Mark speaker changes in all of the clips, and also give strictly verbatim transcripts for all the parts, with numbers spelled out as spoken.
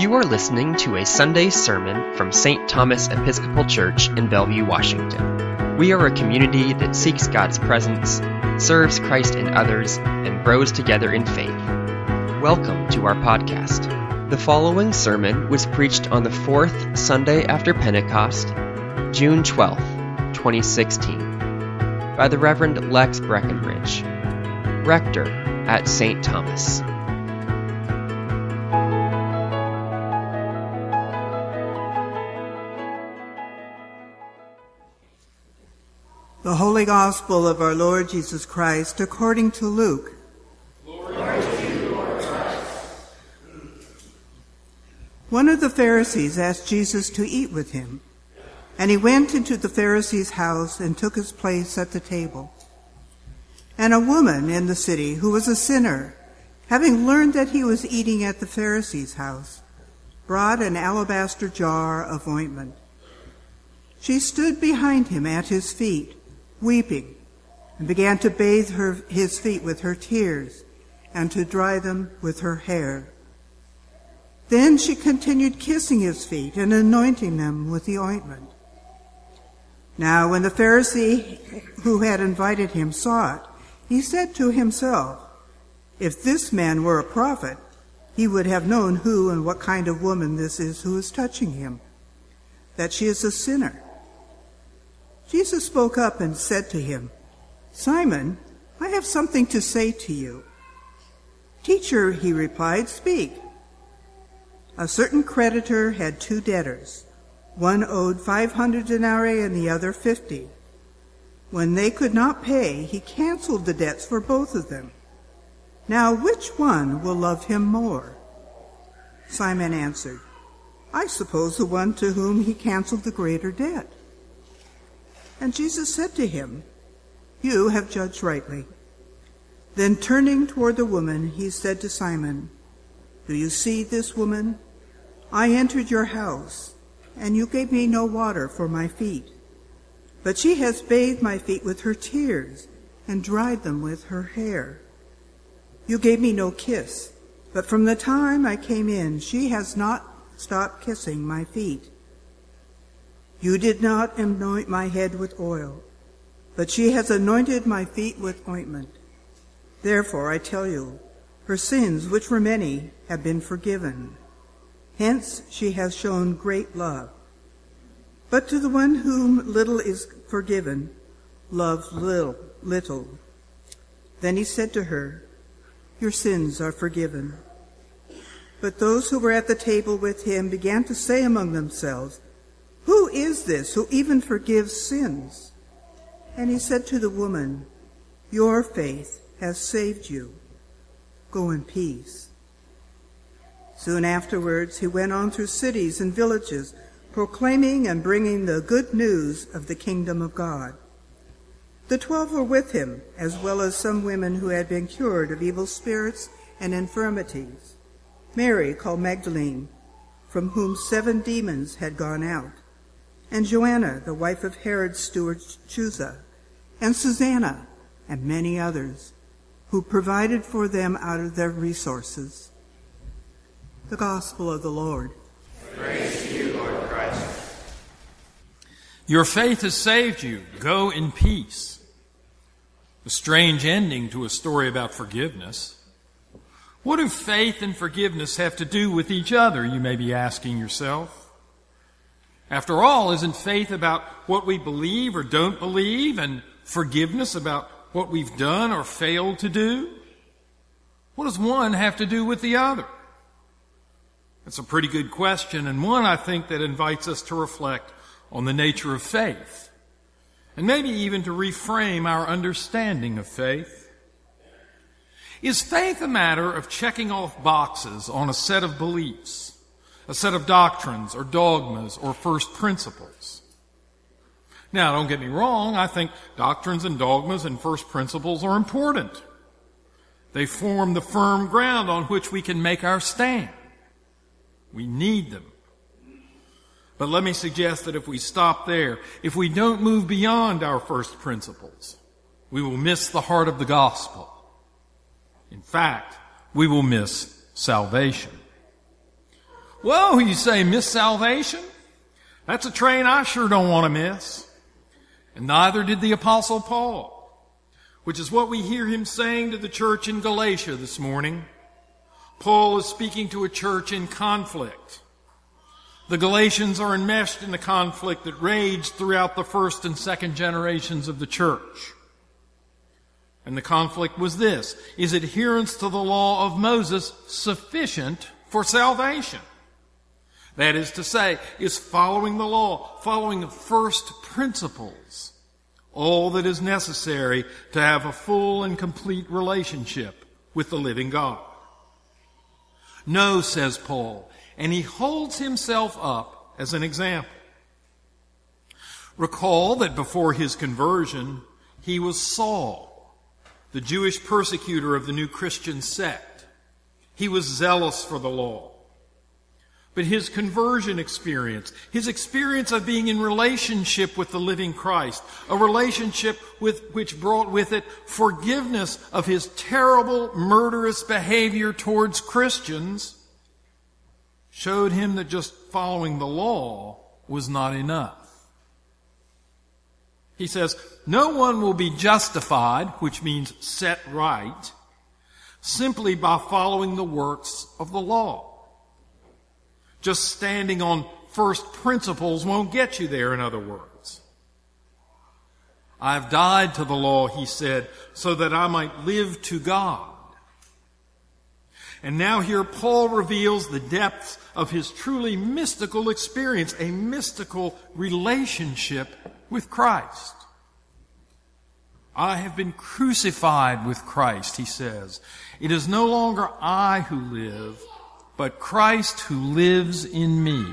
Speaker 1: You are listening to a Sunday sermon from Saint Thomas Episcopal Church in Bellevue, Washington. We are a community that seeks God's presence, serves Christ in others, and grows together in faith. Welcome to our podcast. The following sermon was preached on the fourth Sunday after Pentecost, June twelfth, twenty sixteen, by the Reverend Lex Breckenridge, Rector at Saint Thomas.
Speaker 2: The Holy Gospel of our Lord Jesus Christ according to Luke.
Speaker 3: Glory to you, Lord Christ.
Speaker 2: One of the Pharisees asked Jesus to eat with him, and he went into the Pharisee's house and took his place at the table. And a woman in the city who was a sinner, having learned that he was eating at the Pharisee's house, brought an alabaster jar of ointment. She stood behind him at his feet, weeping, and began to bathe her, his feet with her tears and to dry them with her hair. Then she continued kissing his feet and anointing them with the ointment. Now when the Pharisee who had invited him saw it, he said to himself, "If this man were a prophet, he would have known who and what kind of woman this is who is touching him, that she is a sinner." Jesus spoke up and said to him, "Simon, I have something to say to you." "Teacher," he replied, "speak." A certain creditor had two debtors. One owed five hundred denarii and the other fifty. When they could not pay, he canceled the debts for both of them. Now which one will love him more? Simon answered, "I suppose the one to whom he canceled the greater debt." And Jesus said to him, "You have judged rightly." Then turning toward the woman, he said to Simon, "Do you see this woman? I entered your house, and you gave me no water for my feet. But she has bathed my feet with her tears and dried them with her hair. You gave me no kiss, but from the time I came in, she has not stopped kissing my feet. You did not anoint my head with oil, but she has anointed my feet with ointment. Therefore, I tell you, her sins, which were many, have been forgiven. Hence she has shown great love. But to the one whom little is forgiven, love little, little." Then he said to her, "Your sins are forgiven." But those who were at the table with him began to say among themselves, "Who is this who even forgives sins?" And he said to the woman, "Your faith has saved you. Go in peace." Soon afterwards he went on through cities and villages, proclaiming and bringing the good news of the kingdom of God. The twelve were with him, as well as some women who had been cured of evil spirits and infirmities. Mary, called Magdalene, from whom seven demons had gone out, and Joanna, the wife of Herod's steward Chuza, and Susanna, and many others, who provided for them out of their resources. The Gospel of the Lord.
Speaker 3: Praise to you, Lord Christ.
Speaker 4: Your faith has saved you. Go in peace. A strange ending to a story about forgiveness. What do faith and forgiveness have to do with each other, you may be asking yourself? After all, isn't faith about what we believe or don't believe, and forgiveness about what we've done or failed to do? What does one have to do with the other? That's a pretty good question, and one I think that invites us to reflect on the nature of faith, and maybe even to reframe our understanding of faith. Is faith a matter of checking off boxes on a set of beliefs, a set of doctrines or dogmas or first principles? Now, don't get me wrong, I think doctrines and dogmas and first principles are important. They form the firm ground on which we can make our stand. We need them. But let me suggest that if we stop there, if we don't move beyond our first principles, we will miss the heart of the gospel. In fact, we will miss salvation. Whoa, you say, miss salvation? That's a train I sure don't want to miss. And neither did the Apostle Paul, which is what we hear him saying to the church in Galatia this morning. Paul is speaking to a church in conflict. The Galatians are enmeshed in the conflict that raged throughout the first and second generations of the church. And the conflict was this: is adherence to the law of Moses sufficient for salvation? That is to say, is following the law, following the first principles, all that is necessary to have a full and complete relationship with the living God? No, says Paul, and he holds himself up as an example. Recall that before his conversion, he was Saul, the Jewish persecutor of the new Christian sect. He was zealous for the law. But his conversion experience, his experience of being in relationship with the living Christ, a relationship with which brought with it forgiveness of his terrible, murderous behavior towards Christians, showed him that just following the law was not enough. He says, no one will be justified, which means set right, simply by following the works of the law. Just standing on first principles won't get you there, in other words. I've died to the law, he said, so that I might live to God. And now here Paul reveals the depths of his truly mystical experience, a mystical relationship with Christ. I have been crucified with Christ, he says. It is no longer I who live, but Christ who lives in me.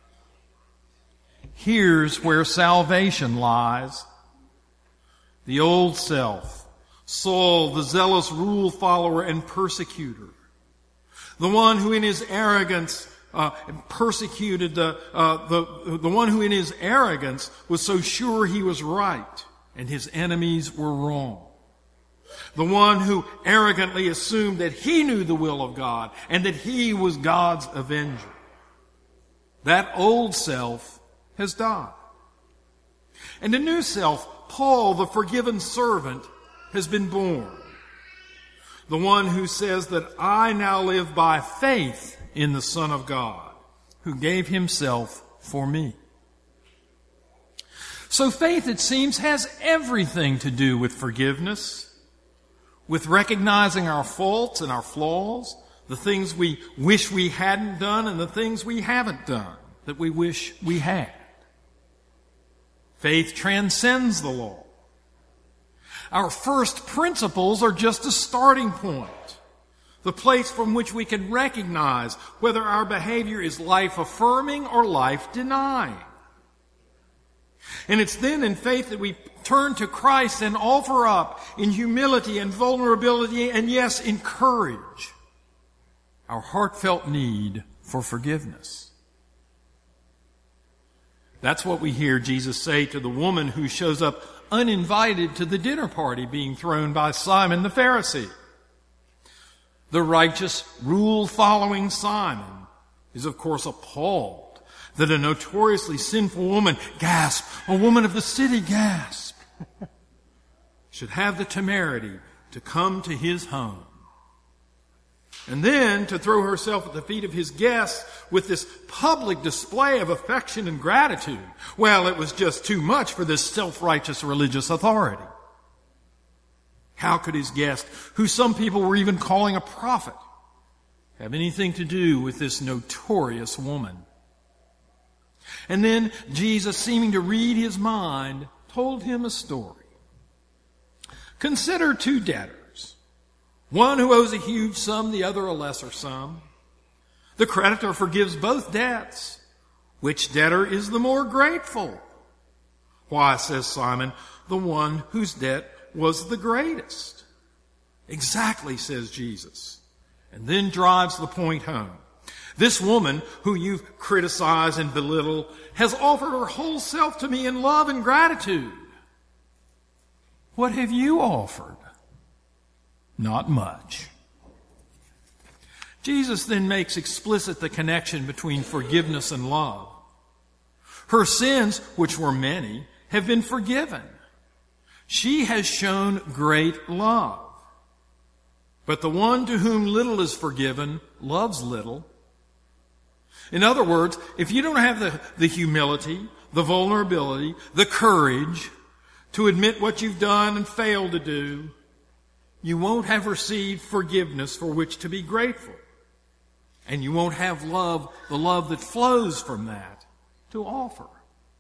Speaker 4: Here's where salvation lies. The old self, Saul, the zealous rule follower and persecutor, the one who in his arrogance uh, persecuted the, uh, the the one who in his arrogance was so sure he was right and his enemies were wrong. The one who arrogantly assumed that he knew the will of God and that he was God's avenger. That old self has died. And a new self, Paul, the forgiven servant, has been born. The one who says that I now live by faith in the Son of God, who gave himself for me. So faith, it seems, has everything to do with forgiveness, with recognizing our faults and our flaws, the things we wish we hadn't done and the things we haven't done that we wish we had. Faith transcends the law. Our first principles are just a starting point, the place from which we can recognize whether our behavior is life-affirming or life-denying. And it's then in faith that we turn to Christ and offer up in humility and vulnerability and, yes, in courage our heartfelt need for forgiveness. That's what we hear Jesus say to the woman who shows up uninvited to the dinner party being thrown by Simon the Pharisee. The righteous, rule-following Simon is, of course, appalled that a notoriously sinful woman, gasp, a woman of the city, gasp, should have the temerity to come to his home. And then to throw herself at the feet of his guests with this public display of affection and gratitude. Well, it was just too much for this self-righteous religious authority. How could his guest, who some people were even calling a prophet, have anything to do with this notorious woman? And then Jesus, seeming to read his mind, told him a story. Consider two debtors, one who owes a huge sum, the other a lesser sum. The creditor forgives both debts. Which debtor is the more grateful? Why, says Simon, the one whose debt was the greatest. Exactly, says Jesus, and then drives the point home. This woman, who you've criticized and belittled, has offered her whole self to me in love and gratitude. What have you offered? Not much. Jesus then makes explicit the connection between forgiveness and love. Her sins, which were many, have been forgiven. She has shown great love. But the one to whom little is forgiven loves little. In other words, if you don't have the, the humility, the vulnerability, the courage to admit what you've done and failed to do, you won't have received forgiveness for which to be grateful. And you won't have love, the love that flows from that, to offer.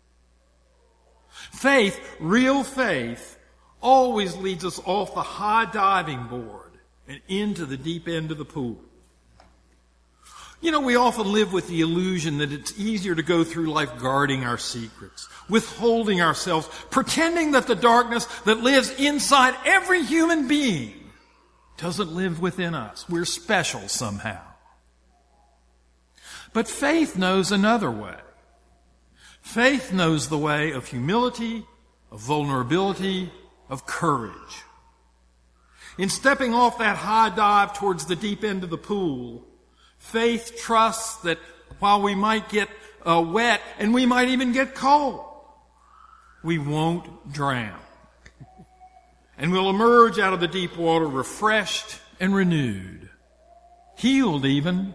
Speaker 4: Faith, real faith, always leads us off the high diving board and into the deep end of the pool. You know, we often live with the illusion that it's easier to go through life guarding our secrets, withholding ourselves, pretending that the darkness that lives inside every human being doesn't live within us. We're special somehow. But faith knows another way. Faith knows the way of humility, of vulnerability, of courage. In stepping off that high dive towards the deep end of the pool, faith trusts that while we might get uh, wet and we might even get cold, we won't drown. And we'll emerge out of the deep water refreshed and renewed, healed even.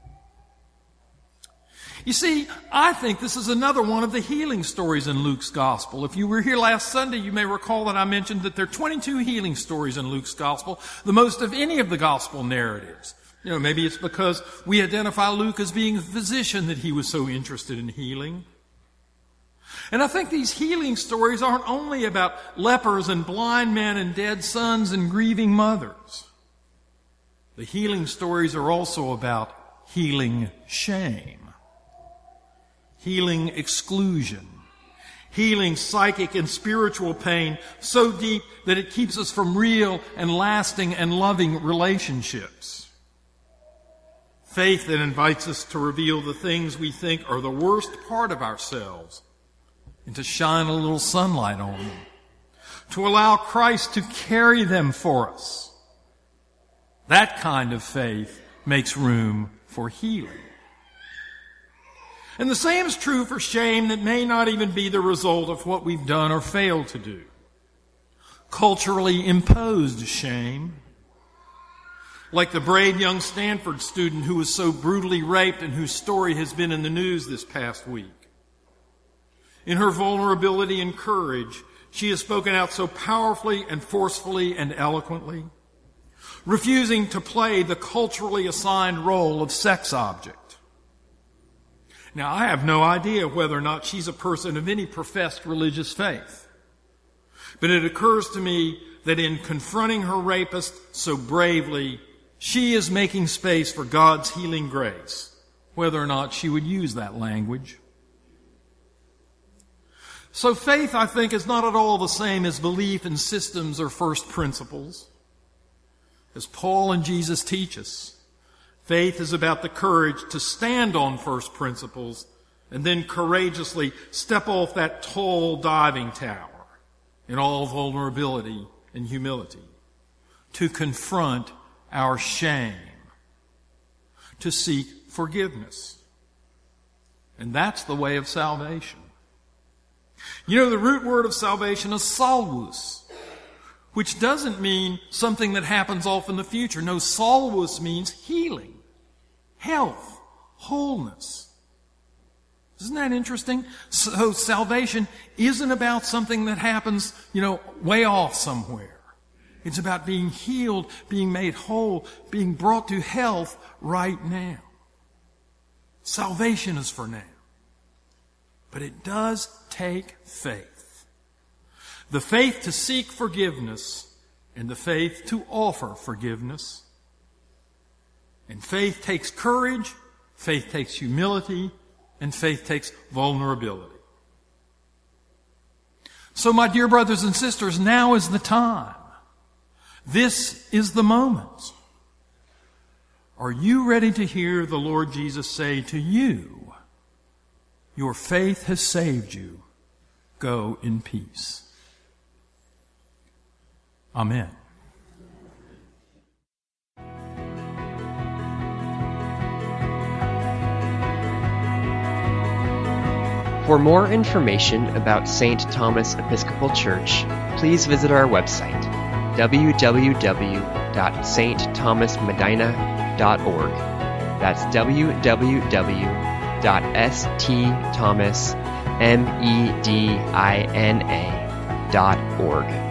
Speaker 4: You see, I think this is another one of the healing stories in Luke's gospel. If you were here last Sunday, you may recall that I mentioned that there are twenty-two healing stories in Luke's gospel, the most of any of the gospel narratives. You know, maybe it's because we identify Luke as being a physician that he was so interested in healing. And I think these healing stories aren't only about lepers and blind men and dead sons and grieving mothers. The healing stories are also about healing shame, healing exclusion, healing psychic and spiritual pain so deep that it keeps us from real and lasting and loving relationships. Faith that invites us to reveal the things we think are the worst part of ourselves and to shine a little sunlight on them, to allow Christ to carry them for us. That kind of faith makes room for healing. And the same is true for shame that may not even be the result of what we've done or failed to do. Culturally imposed shame, like the brave young Stanford student who was so brutally raped and whose story has been in the news this past week. In her vulnerability and courage, she has spoken out so powerfully and forcefully and eloquently, refusing to play the culturally assigned role of sex object. Now, I have no idea whether or not she's a person of any professed religious faith. But it occurs to me that in confronting her rapist so bravely, she is making space for God's healing grace, whether or not she would use that language. So faith, I think, is not at all the same as belief in systems or first principles. As Paul and Jesus teach us, faith is about the courage to stand on first principles and then courageously step off that tall diving tower in all vulnerability and humility, to confront our shame, to seek forgiveness. And that's the way of salvation. You know, the root word of salvation is salvus, which doesn't mean something that happens off in the future. No, salvus means healing, health, wholeness. Isn't that interesting? So salvation isn't about something that happens, you know, way off somewhere. It's about being healed, being made whole, being brought to health right now. Salvation is for now. But it does take faith. The faith to seek forgiveness and the faith to offer forgiveness. And faith takes courage, faith takes humility, and faith takes vulnerability. So, my dear brothers and sisters, now is the time. This is the moment. Are you ready to hear the Lord Jesus say to you, "Your faith has saved you. Go in peace"? Amen.
Speaker 1: For more information about Saint Thomas Episcopal Church, please visit our website, w w w dot s t thomas medina dot org. That's w w w dot s t thomas medina dot org.